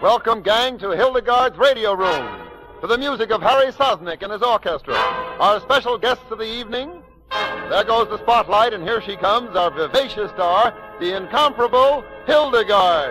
Welcome, gang, to Hildegard's Radio Room. To the music of Harry Sosnick and his orchestra. Our special guests of the evening. There goes the spotlight, and here she comes, our vivacious star, the incomparable Hildegard.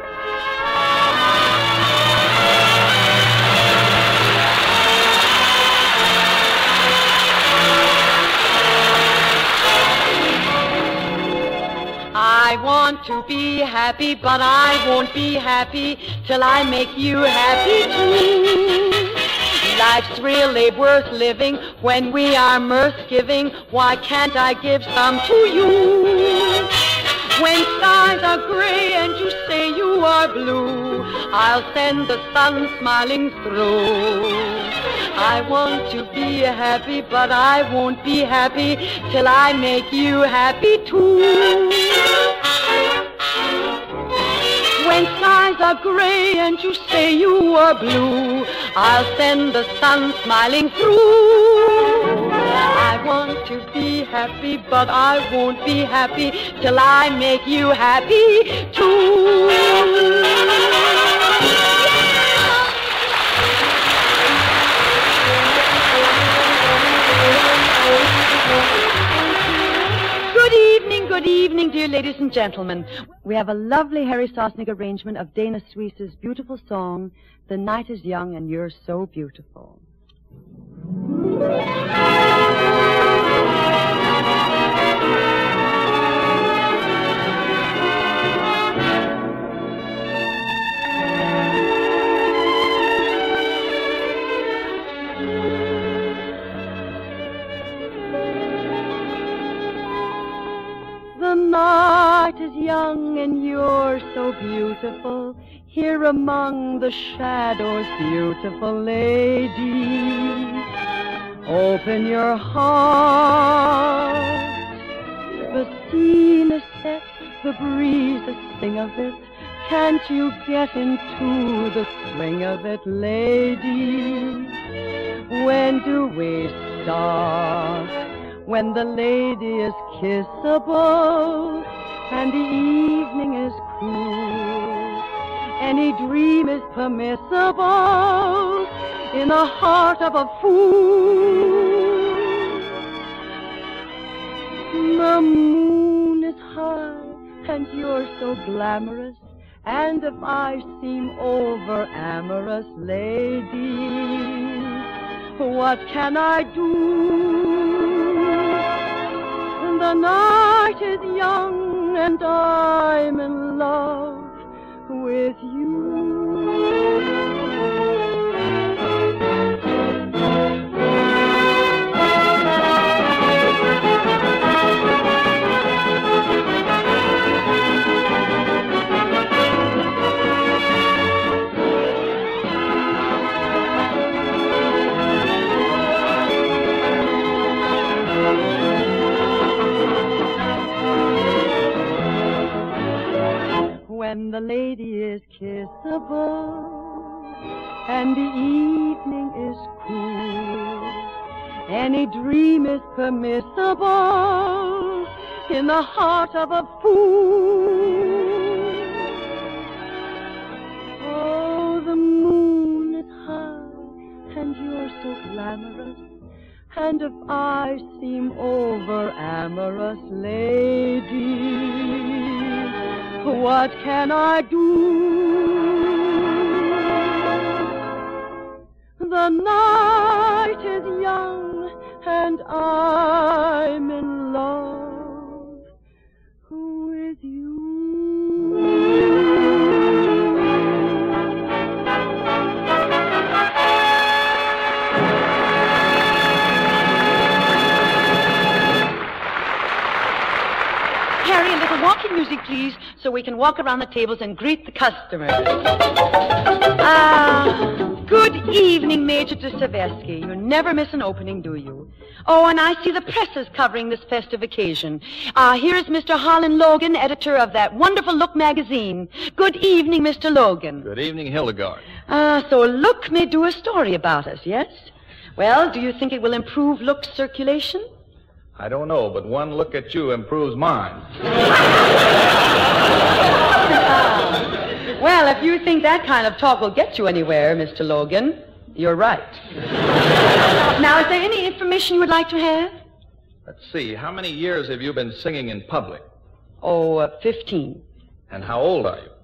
I want to be happy, but I won't be happy till I make you happy too. Life's really worth living when we are mirth-giving. Why can't I give some to you? When skies are gray and you say you are blue, I'll send the sun smiling through. I want to be happy, but I won't be happy till I make you happy too. When skies are gray and you say you are blue, I'll send the sun smiling through. I want to be happy, but I won't be happy till I make you happy too. Good evening, dear ladies and gentlemen. We have a lovely Harry Sosnick arrangement of Dana Suisse's beautiful song, The Night is Young and You're So Beautiful. The night is young and you're so beautiful, here among the shadows, beautiful lady. Open your heart. The scene is set, the breeze is sing of it. Can't you get into the swing of it, lady? When do we start? When the lady is kissable and the evening is cool, any dream is permissible in the heart of a fool. The moon is high and you're so glamorous, and if I seem over amorous, lady, what can I do? The night is young and I'm in love with you. When the lady is kissable and the evening is cool, any dream is permissible in the heart of a fool. Oh, the moon is high and you're so glamorous, and if I seem over amorous, lady, what can I do? The night is young and I'm in love with you. Harry, a little walking music, please, so we can walk around the tables and greet the customers. Good evening, Major Dostoevsky. You never miss an opening, do you? Oh, and I see the press is covering this festive occasion. Here's Mr. Harlan Logan, editor of that wonderful Look magazine. Good evening, Mr. Logan. Good evening, Hildegard. So Look may do a story about us, yes? Well, do you think it will improve Look's circulation? I don't know, but one look at you improves mine. Well, if if you think that kind of talk will get you anywhere, Mr. Logan, you're right. Now, is there any information you would like to have? Let's see. How many years have you been singing in public? Oh, 15. And how old are you?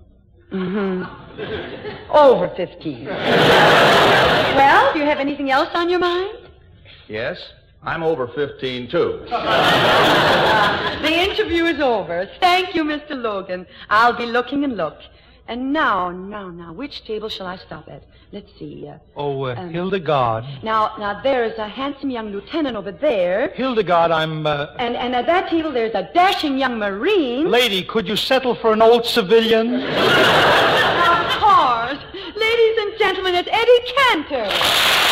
Over 15. Well, do you have anything else on your mind? Yes. I'm over 15, too. The interview is over. Thank you, Mr. Logan. I'll be looking and look. And now, which table shall I stop at? Let's see. Hildegard. Now, there is a handsome young lieutenant over there. Hildegard, I'm, And at that table, there's a dashing young Marine. Lady, could you settle for an old civilian? Of course. Ladies and gentlemen, it's Eddie Cantor.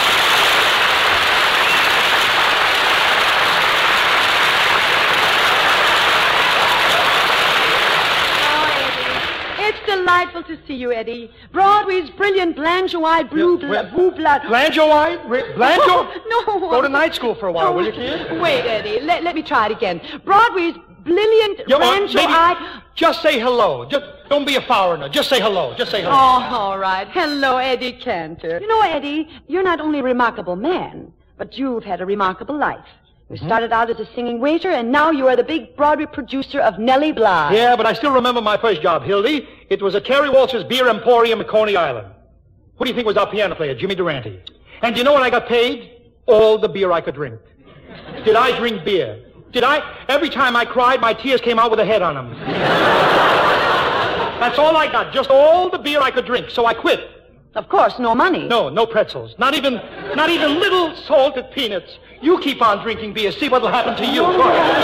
It's delightful to see you, Eddie. Broadway's brilliant Blanche-eyed blue blood. Blanche-eyed? Blanche? No. Go to night school for a while, will you, kid? Wait, Eddie. Let me try it again. Broadway's brilliant Blanche-eyed... Just say hello. Just don't be a foreigner. Just say hello. Just say hello. Oh, all right. Hello, Eddie Cantor. You know, Eddie, you're not only a remarkable man, but you've had a remarkable life. You started out as a singing waiter, and now you are the big Broadway producer of Nellie Bly. Yeah, but I still remember my first job, Hildy. It was at Terry Walsh's Beer Emporium at Coney Island. Who do you think was our piano player? Jimmy Durante. And do you know what I got paid? All the beer I could drink. Did I drink beer? Did I? Every time I cried, my tears came out with a head on them. That's all I got, just all the beer I could drink, so I quit. Of course, no money. No pretzels. Not even little salted peanuts. You keep on drinking beer. See what'll happen to you.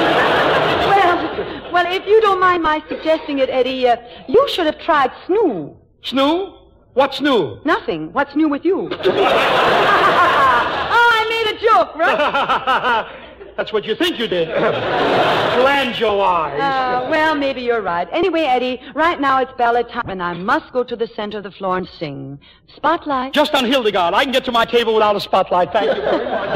Well, if you don't mind my suggesting it, Eddie, you should have tried Snoo. Snoo? What's new? Nothing. What's new with you? Oh, I made a joke, right? That's what you think you did. Land your eyes. Well, maybe you're right. Anyway, Eddie, right now it's ballad time, and I must go to the center of the floor and sing. Spotlight. Just on Hildegard. I can get to my table without a spotlight. Thank you very much.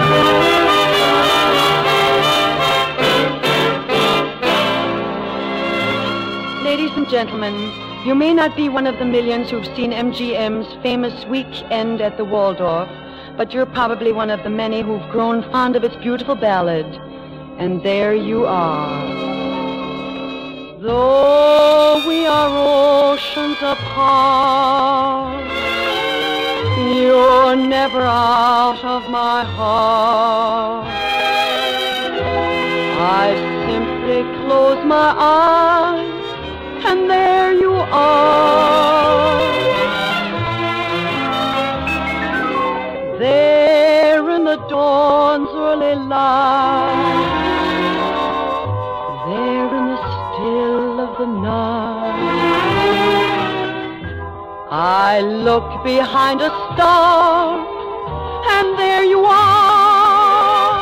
Ladies and gentlemen, you may not be one of the millions who've seen MGM's famous Weekend at the Waldorf, but you're probably one of the many who've grown fond of its beautiful ballad. And there you are. Though we are oceans apart, you're never out of my heart. I simply close my eyes, and there you are. There in the dawn's early light, there in the still of the night, I look behind a star, and there you are.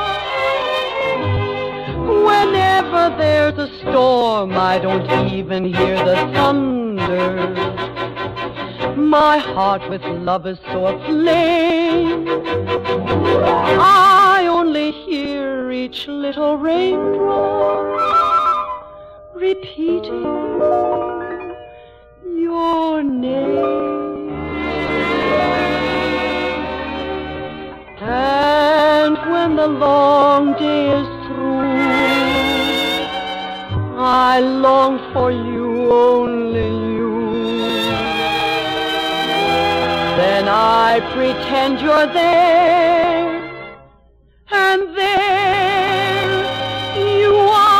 Whenever there's a storm, I don't even hear the thunder. My heart with love is so aflame, I only hear each little raindrop repeating your name. And when the long day is through, I long for you, only you. Then I pretend you're there, and there you are.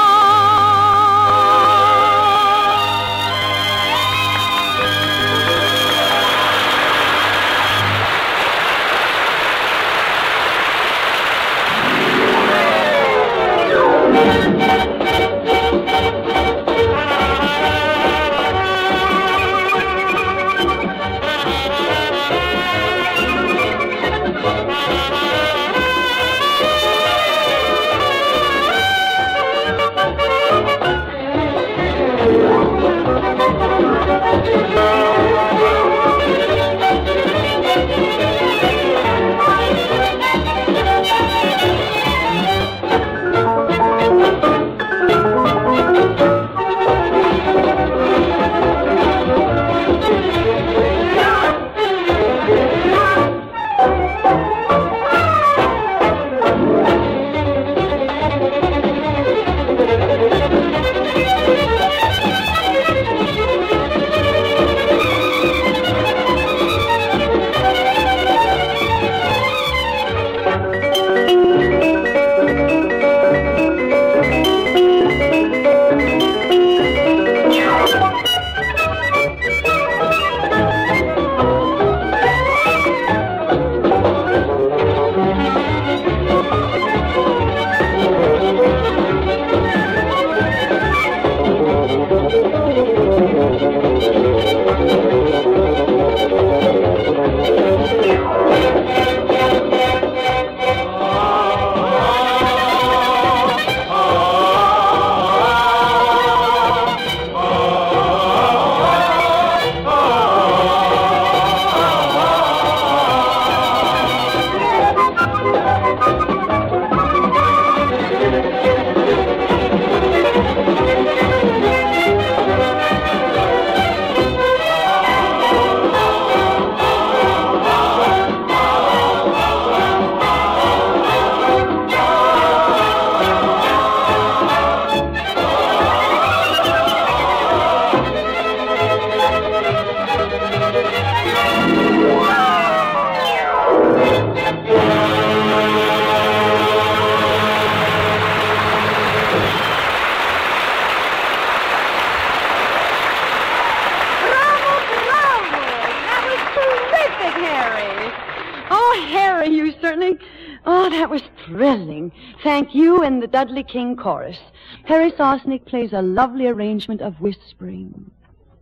Oh, that was thrilling. Thank you and the Dudley King Chorus. Harry Sosnick plays a lovely arrangement of whispering.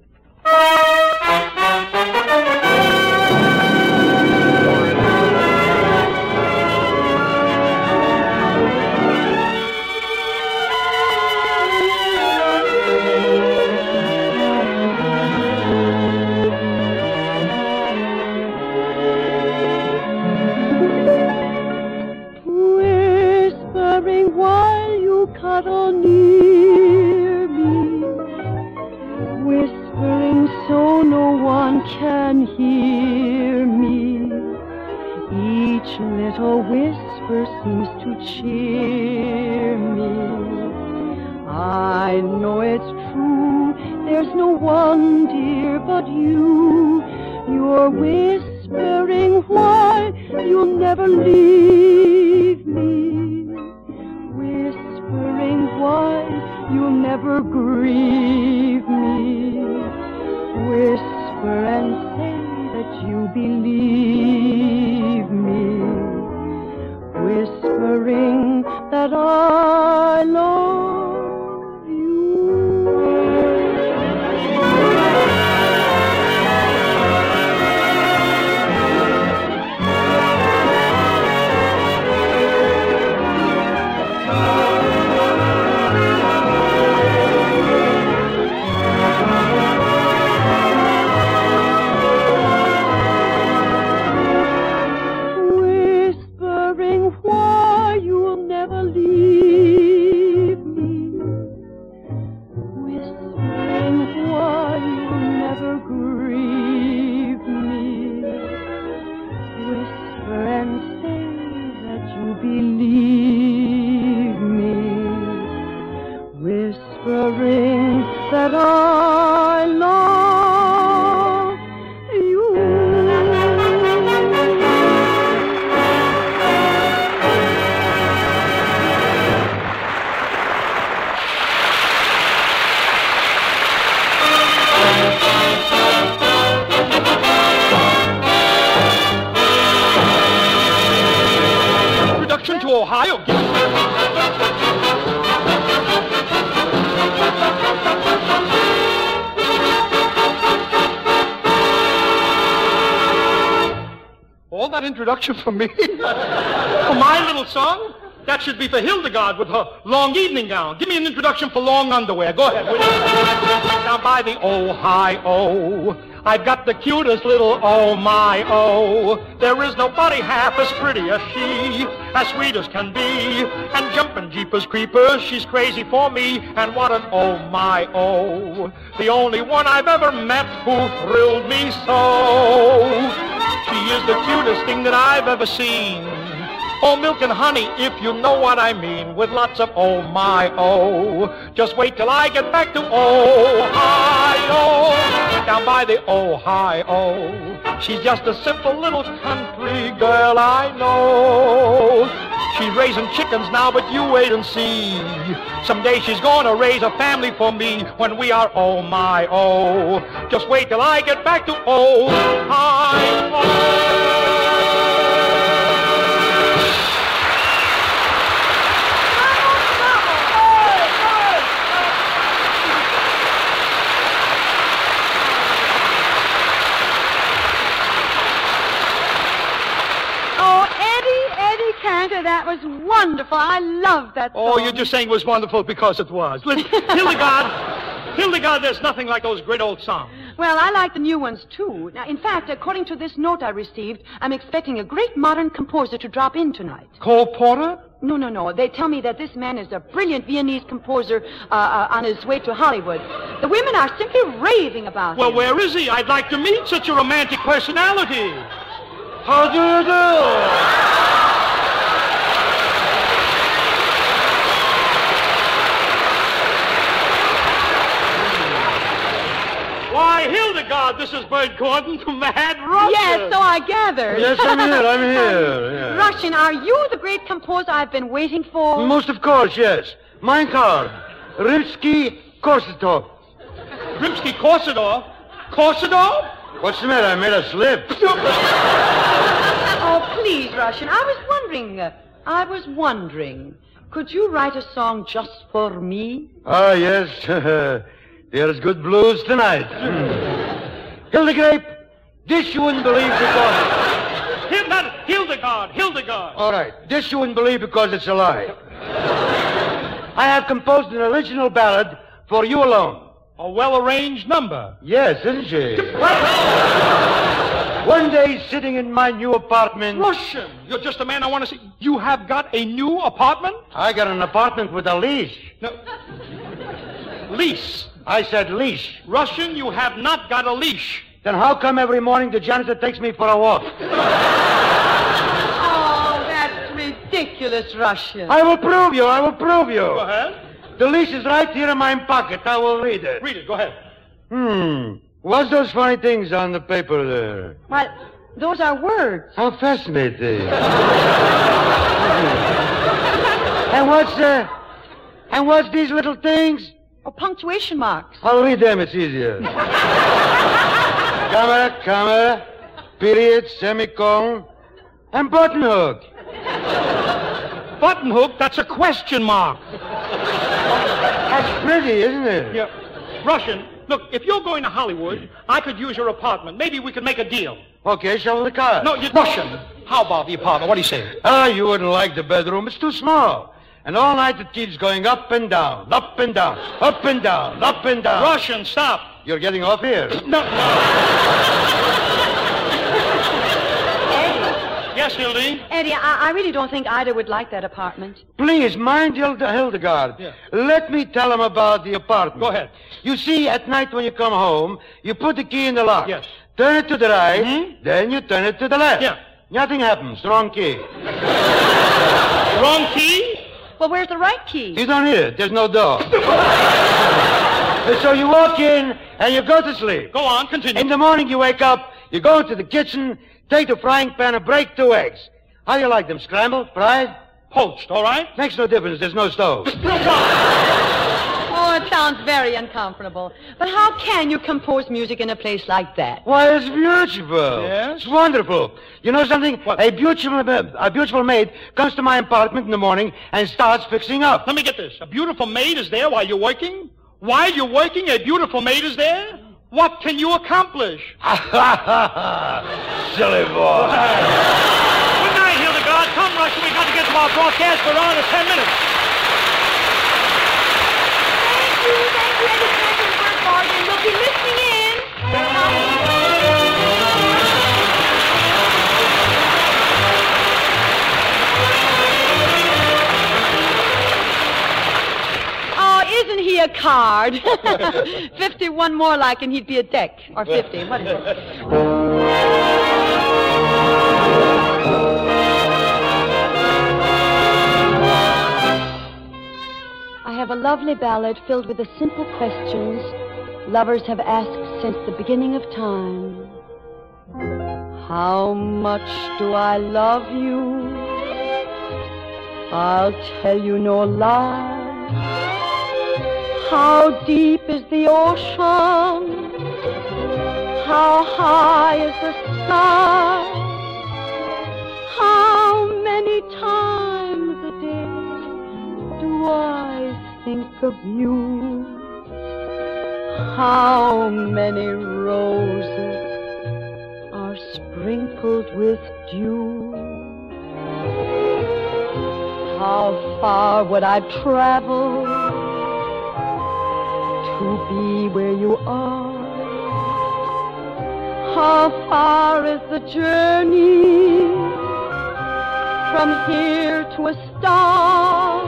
While you cuddle near me, whispering so no one can hear me. Each little whisper seems to cheer me. I know it's true, there's no one, dear, but you. You're whispering why you'll never leave me. Whispering why you'll never grieve me. Whisper and say that you believe me. Whispering that I love you. Ohio. All that introduction for me? For my little song? That should be for Hildegard with her long evening gown. Give me an introduction for long underwear. Go ahead, will you? Down by the Ohio, I've got the cutest little oh my oh. There is nobody half as pretty as she, as sweet as can be. And jumping jeepers creepers, she's crazy for me. And what an oh my oh. The only one I've ever met who thrilled me so. She is the cutest thing that I've ever seen. Oh, milk and honey, if you know what I mean, with lots of oh my oh. Just wait till I get back to Ohio, down by the Ohio. She's just a simple little country girl, I know. She's raising chickens now, but you wait and see. Someday she's gonna raise a family for me when we are oh my oh. Just wait till I get back to Ohio. was wonderful. I loved that song. Oh, you're just saying it was wonderful because it was. Listen, Hildegard, there's nothing like those great old songs. Well, I like the new ones, too. Now, in fact, according to this note I received, I'm expecting a great modern composer to drop in tonight. Cole Porter? No. They tell me that this man is a brilliant Viennese composer on his way to Hollywood. The women are simply raving about him. Well, where is he? I'd like to meet such a romantic personality. How do you do? Why, Hildegard, this is Bert Gordon from Mad Russia. Yes, so I gathered. Yes, I'm here. Yeah. Russian, are you the great composer I've been waiting for? Most of course, yes. My card, Rimsky-Korsakov. Rimsky-Korsakov? Korsakov? What's the matter? I made a slip. Oh, please, Russian, I was wondering, could you write a song just for me? Ah, yes. There's good blues tonight. Hildegard, this you wouldn't believe because... Hildegard. All right. This you wouldn't believe because it's a lie. I have composed an original ballad for you alone. A well-arranged number. Yes, isn't she? One day, sitting in my new apartment... Russian, you're just the man I want to see. You have got a new apartment? I got an apartment with a leash. No. Lease. I said leash. Russian, you have not got a leash. Then how come every morning the janitor takes me for a walk? Oh, that's ridiculous, Russian. I will prove you. Go ahead. The leash is right here in my pocket. I will read it. Read it. Go ahead. What's those funny things on the paper there? Well, those are words. How fascinating. And what's these little things? Or punctuation marks. I'll read them. It's easier. Comma, period, semicolon, and button hook. Button hook? That's a question mark. That's pretty, isn't it? Yeah. Russian, look, if you're going to Hollywood, I could use your apartment. Maybe we could make a deal. Okay, show the card. No, Russian, how about the apartment? What do you say? You wouldn't like the bedroom. It's too small. And all night it keeps going up and down, up and down, up and down, up and down. Russian, stop. You're getting off here. No. Yes, Hildy? Eddie, I really don't think Ida would like that apartment. Please, mind Hildegard. Yeah. Let me tell him about the apartment. Go ahead. You see, at night when you come home, you put the key in the lock. Yes. Turn it to the right, then you turn it to the left. Yeah. Nothing happens. Wrong key. Wrong key? Well, where's the right key? You don't hear it. There's no door. So you walk in and you go to sleep. Go on, continue. In the morning you wake up, you go into the kitchen, take the frying pan and break 2 eggs. How do you like them? Scrambled? Fried? Poached, all right? Makes no difference. There's no stove. Oh, it sounds very uncomfortable. But how can you compose music in a place like that? Why, it's beautiful. Yes? It's wonderful. You know something? What? A beautiful maid comes to my apartment in the morning and starts fixing up. Let me get this. A beautiful maid is there while you're working? While you're working, a beautiful maid is there? What can you accomplish? Silly boy. Good night, Hildegard. Come, Russian. We've got to get to our broadcast for around 10 minutes. Thank you, Eddie Bert Gordon. We'll be listening in. Oh, isn't he a card? 51 more like and he'd be a deck. Or 50. What is it? I have a lovely ballad filled with the simple questions lovers have asked since the beginning of time. How much do I love you? I'll tell you no lie. How deep is the ocean? How high is the sky? How many times a day do I think of you? How many roses are sprinkled with dew? How far would I travel to be where you are? How far is the journey from here to a star?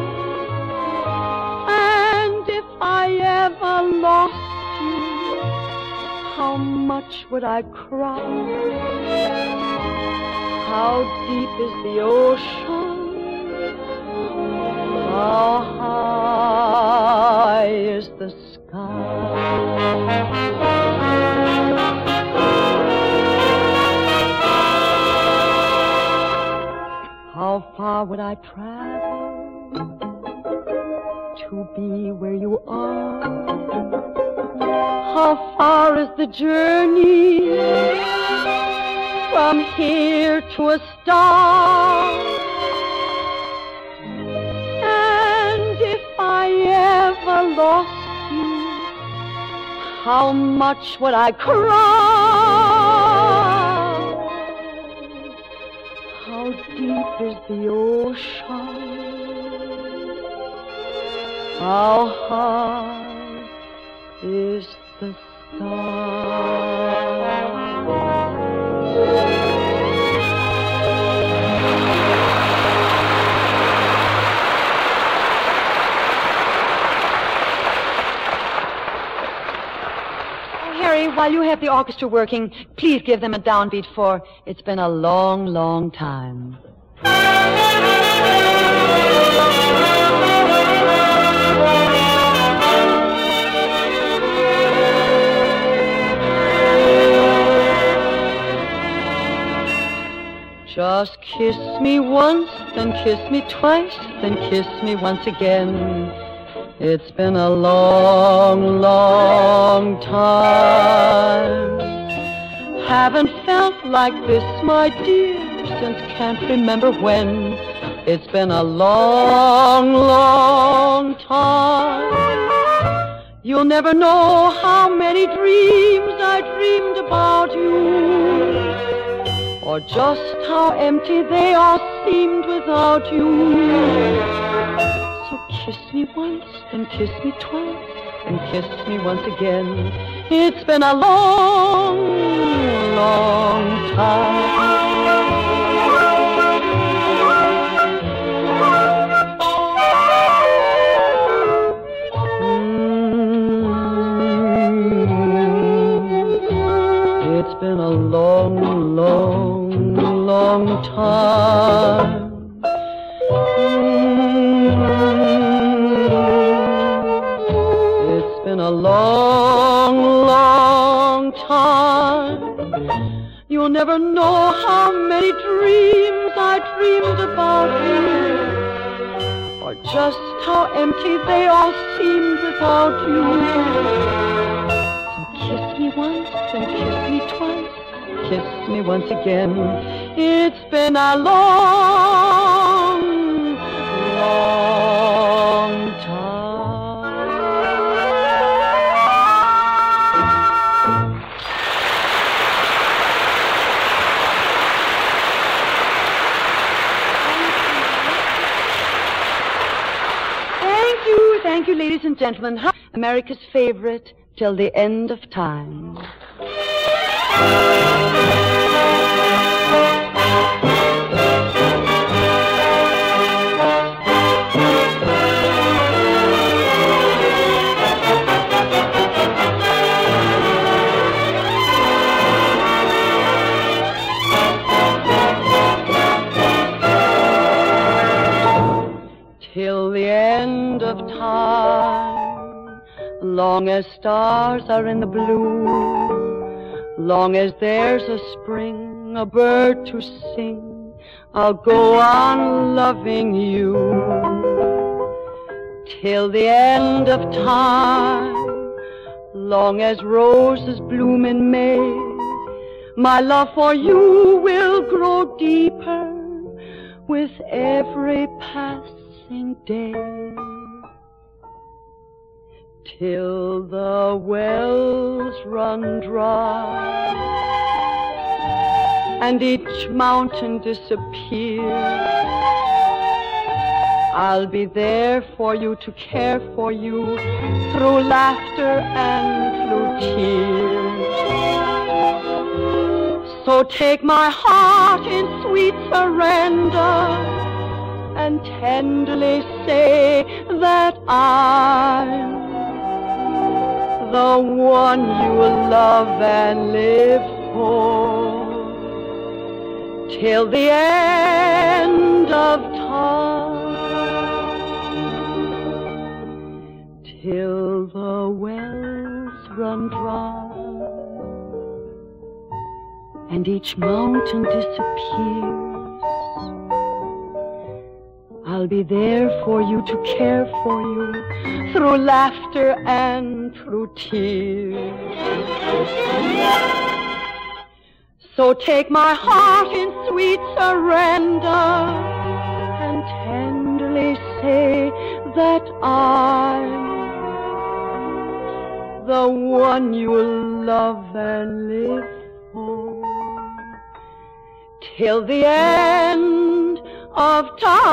And if I ever lost you, how much would I cry? How deep is the ocean? How high is the sky? How far would I travel to be where you are? How far is the journey from here to a star? And if I ever lost you, how much would I cry? How deep is the ocean? How high is the sky? Harry, while you have the orchestra working, please give them a downbeat, for it's been a long, long time. Just kiss me once, then kiss me twice, then kiss me once again. It's been a long, long time. Haven't felt like this, my dear, since can't remember when. It's been a long, long time. You'll never know how many dreams I dreamed about you, or just how empty they all seemed without you. So kiss me once, then kiss me twice, and kiss me once again. It's been a long, long time. It's been a long, long, long time. It's been a long, long time. You'll never know how many dreams I dreamed about you, or just how empty they all seemed without you. So kiss me once, then kiss me twice, kiss me once again. It's been a long, long time. Thank you, ladies and gentlemen. America's favorite till the end of time. Till the end of time, long as stars are in the blue, long as there's a spring, a bird to sing, I'll go on loving you. Till the end of time, long as roses bloom in May, my love for you will grow deeper with every passing day. Till the wells run dry and each mountain disappears, I'll be there for you to care for you through laughter and through tears. So take my heart in sweet surrender and tenderly say that I'm the one you love and live for till the end of time, till the wells run dry and each mountain disappears. I'll be there for you to care for you through laughter and through tears. So take my heart in sweet surrender and tenderly say that I'm the one you'll love and live for till the end of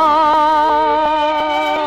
time.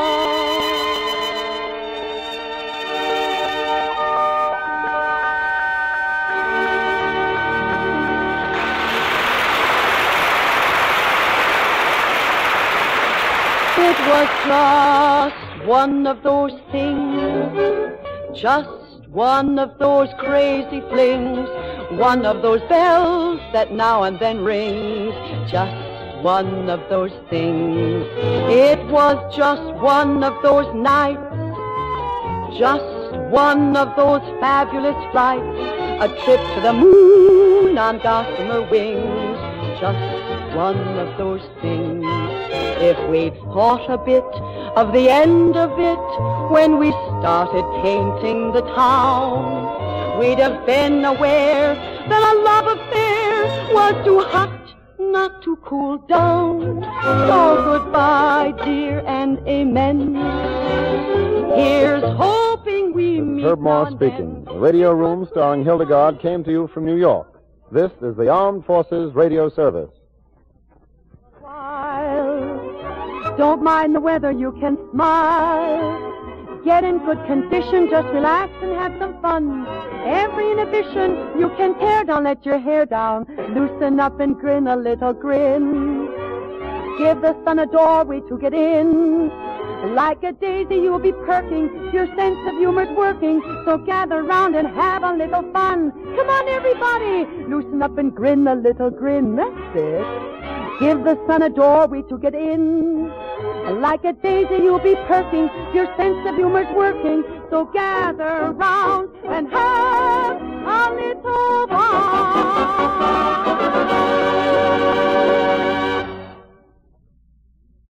It was just one of those things, just one of those crazy flings, one of those bells that now and then rings, just one of those things. It was just one of those nights, just one of those fabulous flights, a trip to the moon on gossamer wings, just one of those things. If we'd thought a bit of the end of it when we started painting the town, we'd have been aware that a love affair was too hot not to cool down. So goodbye, dear, and amen. Here's hoping we meet. Herb Moore speaking. The Radio Room starring Hildegard came to you from New York. This is the Armed Forces Radio Service. Don't mind the weather, you can smile. Get in good condition, just relax and have some fun. Every inhibition you can tear down, let your hair down. Loosen up and grin a little grin. Give the sun a doorway to get in. Like a daisy you'll be perking, your sense of humor's working. So gather round and have a little fun. Come on everybody, loosen up and grin a little grin, that's it. Give the sun a doorway to get in. Like a daisy you'll be perking, your sense of humor's working. So gather round and have